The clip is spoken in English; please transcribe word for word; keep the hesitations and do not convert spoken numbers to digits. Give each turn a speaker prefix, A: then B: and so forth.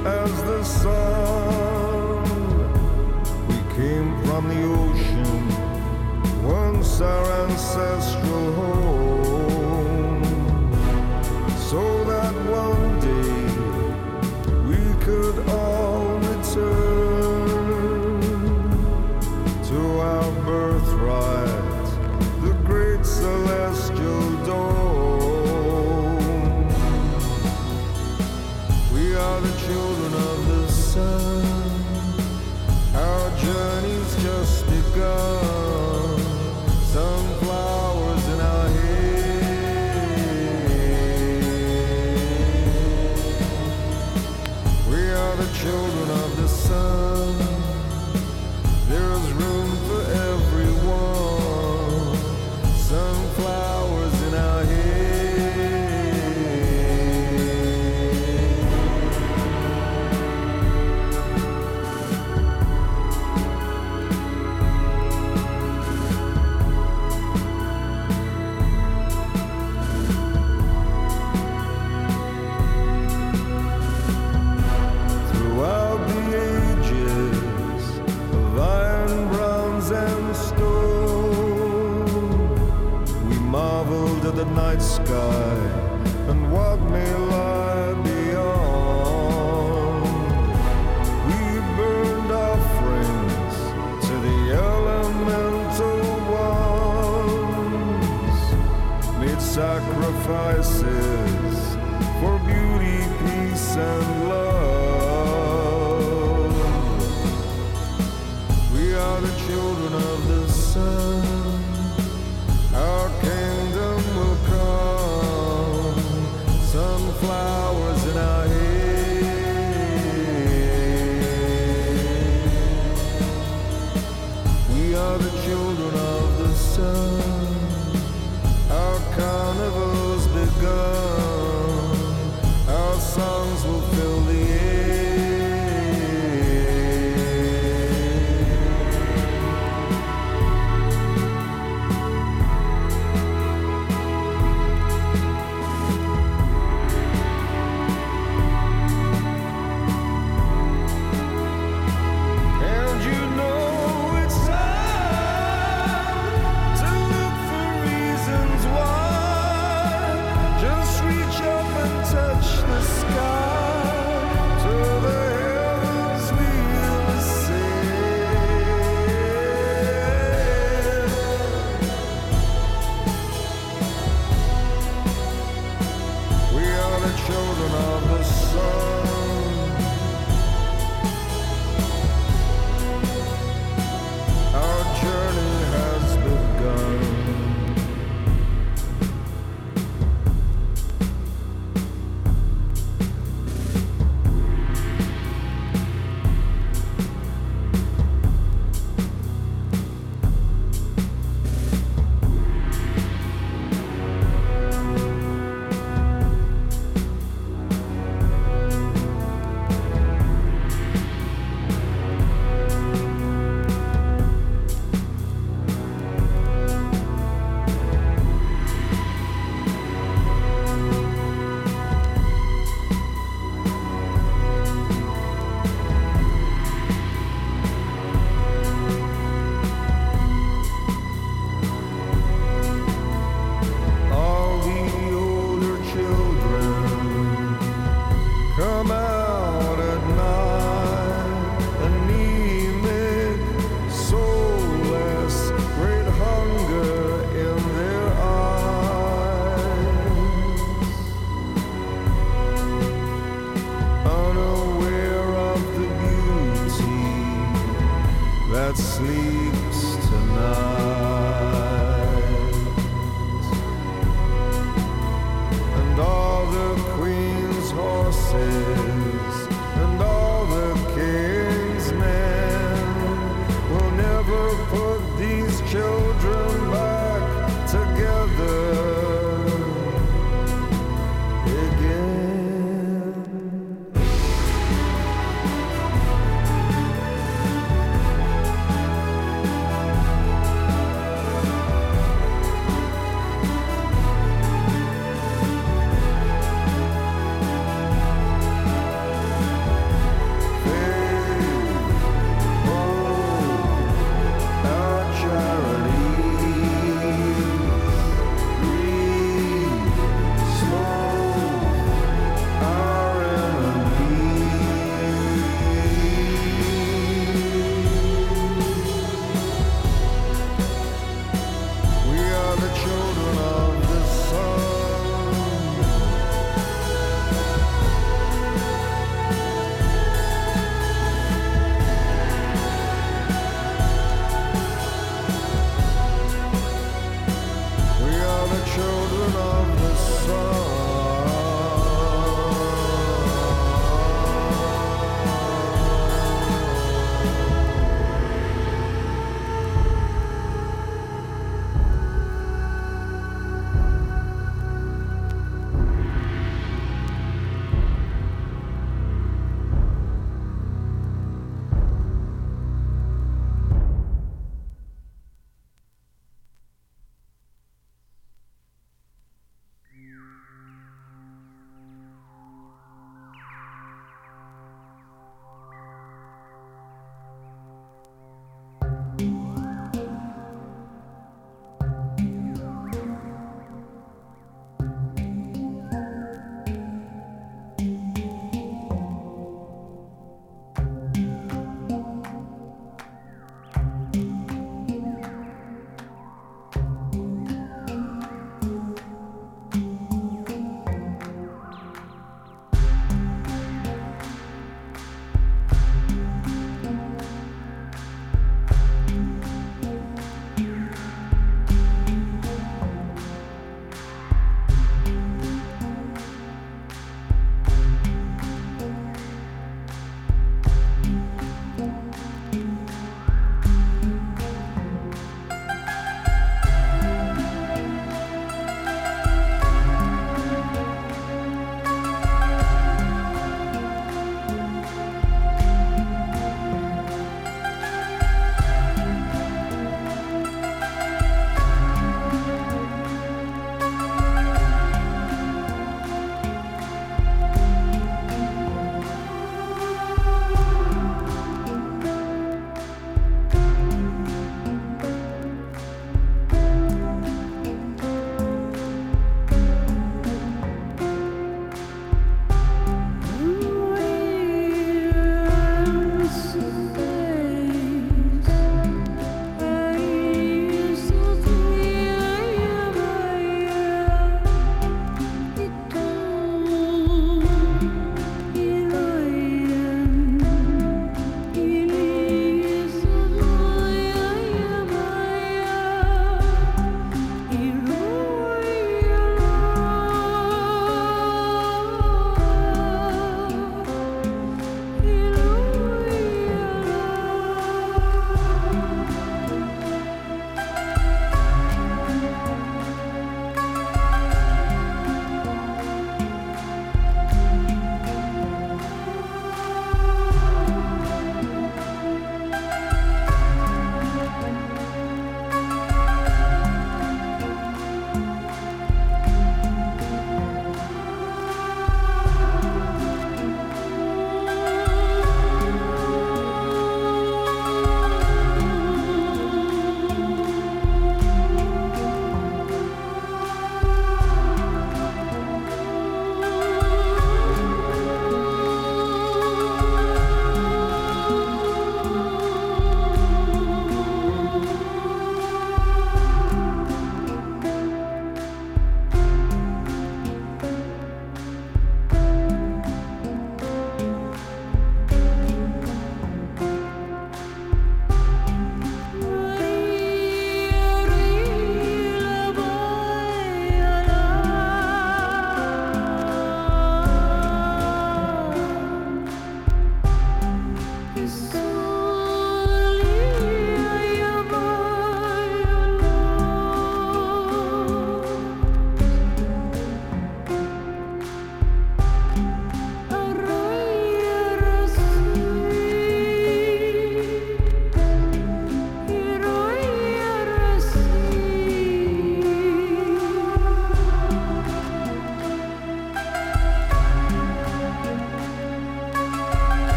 A: as the sun. We came from the ocean, once our ancestral home, so that one day we could all return to our birthright, the great celestial dome. We are the children of the sun, our journey's just begun. Sunflowers in our hair. We are the children of the sun. There's room for everyone. Sunflowers in our hair. Throughout the ages of iron, bronze, and stone, we marveled at the night sky and what may lie beyond. We burned offerings to the elemental ones, made sacrifices for beauty, peace, and love. We are the children of the sun. Our kingdom will come. Sunflowers in our hair. We are the children of the sun. Our carnival's begun. Our songs will fill the air. And you know it's time to look for reasons why. Just reach up and touch the sky. To the heavens we'll ascend. We are the children of the sun. Our journey has begun. All the older children come out at night, anemic, soulless, great hunger in their eyes, unaware of the beauty that sleeps